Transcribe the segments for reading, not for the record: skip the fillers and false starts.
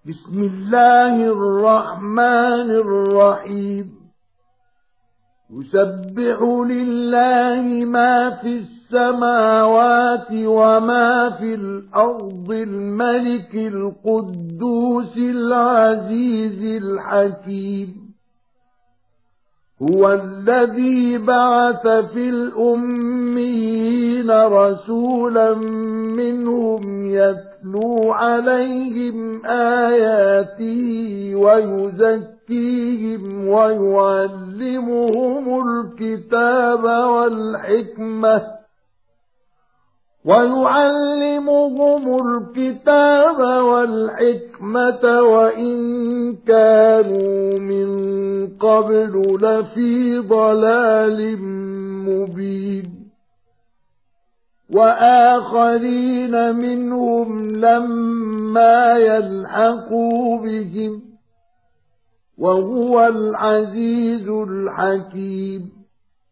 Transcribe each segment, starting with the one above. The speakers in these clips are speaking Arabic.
بسم الله الرحمن الرحيم يسبح لله ما في السماوات وما في الأرض الملك القدوس العزيز الحكيم هو الذي بعث في الأميين رسولا منهم يتلو عليهم آياته ويزكيهم ويعلمهم الكتاب والحكمة وإن كانوا من قبل لفي ضلال مبين وآخرين منهم لما يلحقوا بهم وهو العزيز الحكيم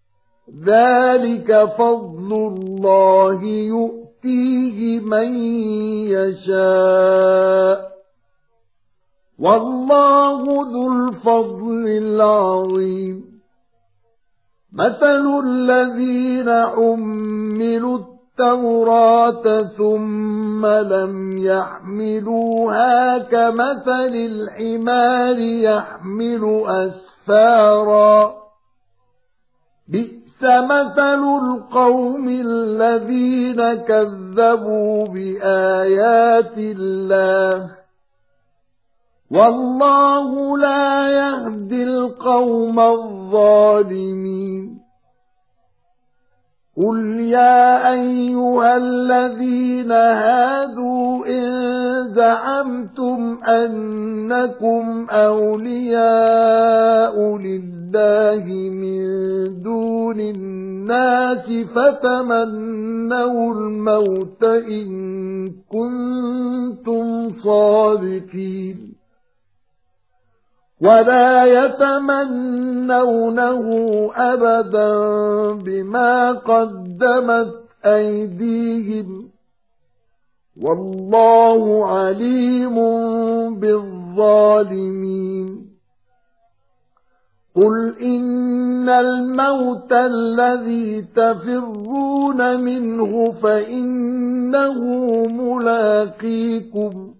ذلك فضل الله يؤتيه من يشاء والله ذو الفضل العظيم مثل الذين حملوا التوراة ثم لم يحملوها كمثل الحمار يحمل أسفارا بئس مثل القوم الذين كذبوا بآيات الله والله لا يهدي القوم الظالمين قل يا أيها الذين هادوا إن زعمتم أنكم أولياء لله من دون الناس فتمنوا الموت إن كنتم صادقين ولا يتمنونه أبدا بما قدمت أيديهم والله عليم بالظالمين قل إن الموت الذي تفرون منه فإنه ملاقيكم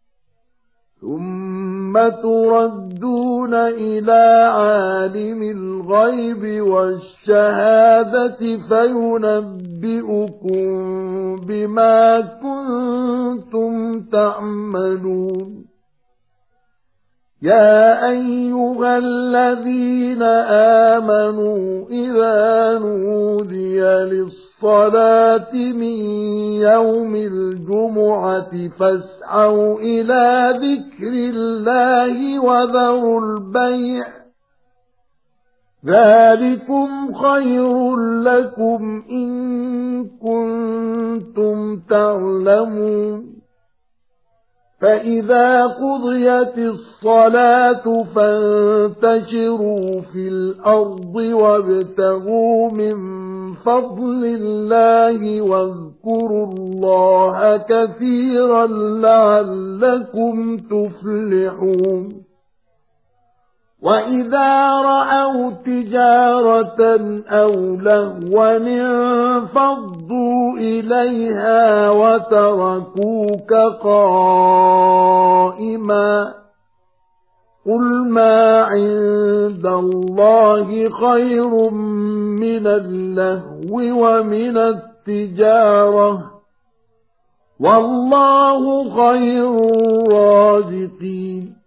ثم تردون إلى عالم الغيب والشهادة فينبئكم بما كنتم تعملون يا أيها الذين آمنوا إذا نودي للصلاة من يوم الجمعة فاسعوا إلى ذكر الله وذروا البيع ذلكم خير لكم إن كنتم تعلمون فإذا قضيت الصلاة فانتشروا في الأرض وابتغوا من فضل الله واذكروا الله كثيرا لعلكم تفلحون وإذا رأوا تجارة أو لهوا انفضوا إليها وتركوك قائما قل ما عند الله خير من اللهو ومن التجارة والله خير الرازقين